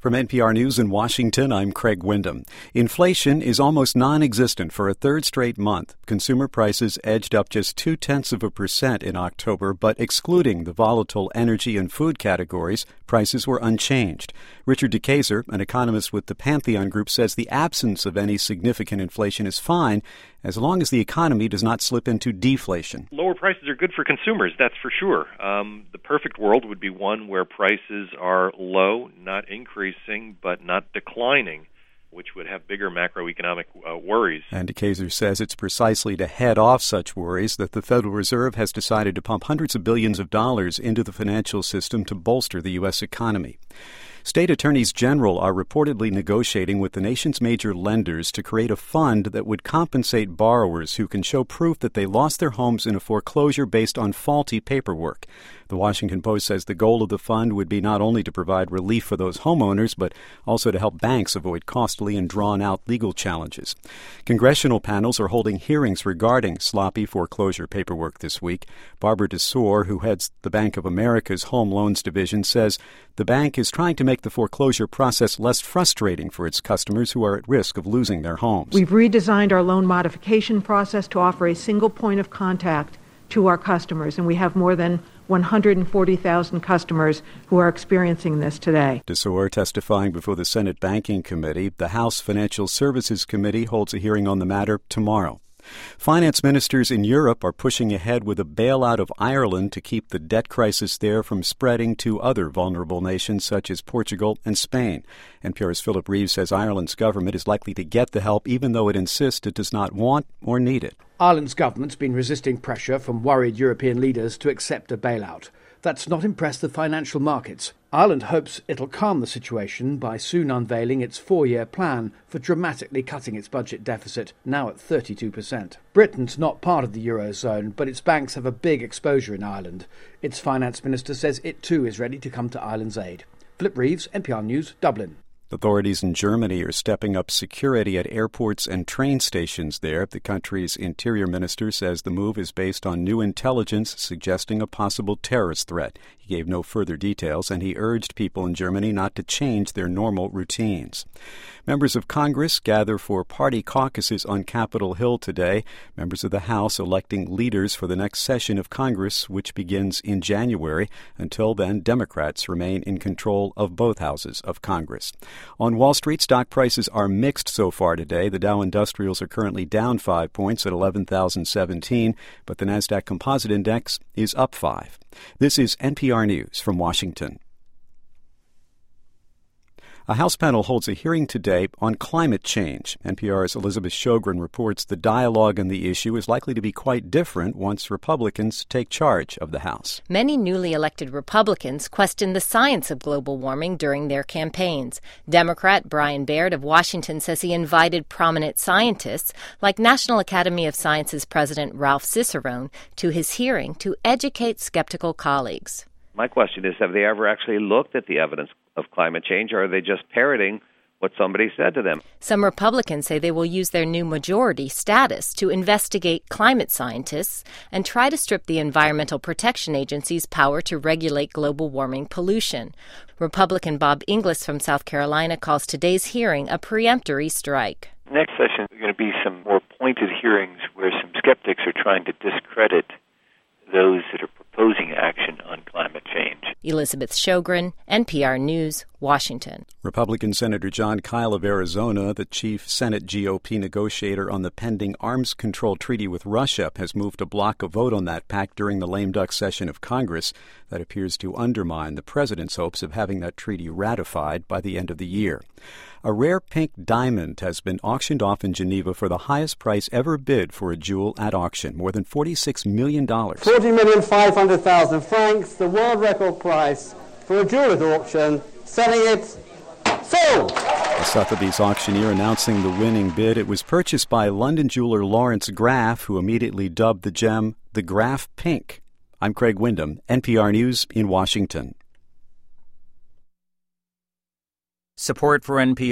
From NPR News in Washington, I'm Craig Windham. Inflation is almost non-existent for a third straight month. Consumer prices edged up just 0.2% in October, but excluding the volatile energy and food categories, prices were unchanged. Richard DeKayser, an economist with the Pantheon Group, says the absence of any significant inflation is fine as long as the economy does not slip into deflation. Lower prices are good for consumers, that's for sure. The perfect world would be one where prices are low, not increasing, but not declining, which would have bigger macroeconomic worries. And DeKayser says it's precisely to head off such worries that the Federal Reserve has decided to pump hundreds of billions of dollars into the financial system to bolster the U.S. economy. State attorneys general are reportedly negotiating with the nation's major lenders to create a fund that would compensate borrowers who can show proof that they lost their homes in a foreclosure based on faulty paperwork. The Washington Post says the goal of the fund would be not only to provide relief for those homeowners, but also to help banks avoid costly and drawn-out legal challenges. Congressional panels are holding hearings regarding sloppy foreclosure paperwork this week. Barbara DeSore, who heads the Bank of America's Home Loans Division, says the bank is trying to make the foreclosure process less frustrating for its customers who are at risk of losing their homes. We've redesigned our loan modification process to offer a single point of contact to our customers, and we have more than 140,000 customers who are experiencing this today. DeSore testifying before the Senate Banking Committee. The House Financial Services Committee holds a hearing on the matter tomorrow. Finance ministers in Europe are pushing ahead with a bailout of Ireland to keep the debt crisis there from spreading to other vulnerable nations such as Portugal and Spain. NPR's Philip Reeves says Ireland's government is likely to get the help even though it insists it does not want or need it. Ireland's government's been resisting pressure from worried European leaders to accept a bailout. That's not impressed the financial markets. Ireland hopes it'll calm the situation by soon unveiling its 4-year plan for dramatically cutting its budget deficit, now at 32%. Britain's not part of the Eurozone, but its banks have a big exposure in Ireland. Its finance minister says it too is ready to come to Ireland's aid. Philip Reeves, NPR News, Dublin. Authorities in Germany are stepping up security at airports and train stations there. The country's interior minister says the move is based on new intelligence suggesting a possible terrorist threat. He gave no further details, and he urged people in Germany not to change their normal routines. Members of Congress gather for party caucuses on Capitol Hill today. Members of the House electing leaders for the next session of Congress, which begins in January. Until then, Democrats remain in control of both houses of Congress. On Wall Street, stock prices are mixed so far today. The Dow Industrials are currently down 5 points at 11,017, but the Nasdaq Composite Index is up 5. This is NPR News from Washington. A House panel holds a hearing today on climate change. NPR's Elizabeth Sjogren reports the dialogue on the issue is likely to be quite different once Republicans take charge of the House. Many newly elected Republicans questioned the science of global warming during their campaigns. Democrat Brian Baird of Washington says he invited prominent scientists, like National Academy of Sciences President Ralph Cicerone, to his hearing to educate skeptical colleagues. My question is, have they ever actually looked at the evidence of climate change, or are they just parroting what somebody said to them? Some Republicans say they will use their new majority status to investigate climate scientists and try to strip the Environmental Protection Agency's power to regulate global warming pollution. Republican Bob Inglis from South Carolina calls today's hearing a preemptory strike. Next session is going to be some more pointed hearings where some skeptics are trying to discredit those that are proposing action on climate change. Elizabeth Sjogren, NPR News, Washington. Republican Senator John Kyle of Arizona, the chief Senate GOP negotiator on the pending arms control treaty with Russia, has moved to block a vote on that pact during the lame duck session of Congress. That appears to undermine the president's hopes of having that treaty ratified by the end of the year. A rare pink diamond has been auctioned off in Geneva for the highest price ever bid for a jewel at auction, more than $46 million. 40,500,000 francs, the world record price for a jewel at auction, selling it sold. The Sotheby's auctioneer announcing the winning bid. It was purchased by London jeweler Lawrence Graff, who immediately dubbed the gem the Graff Pink. I'm Craig Windham, NPR News in Washington. Support for NPR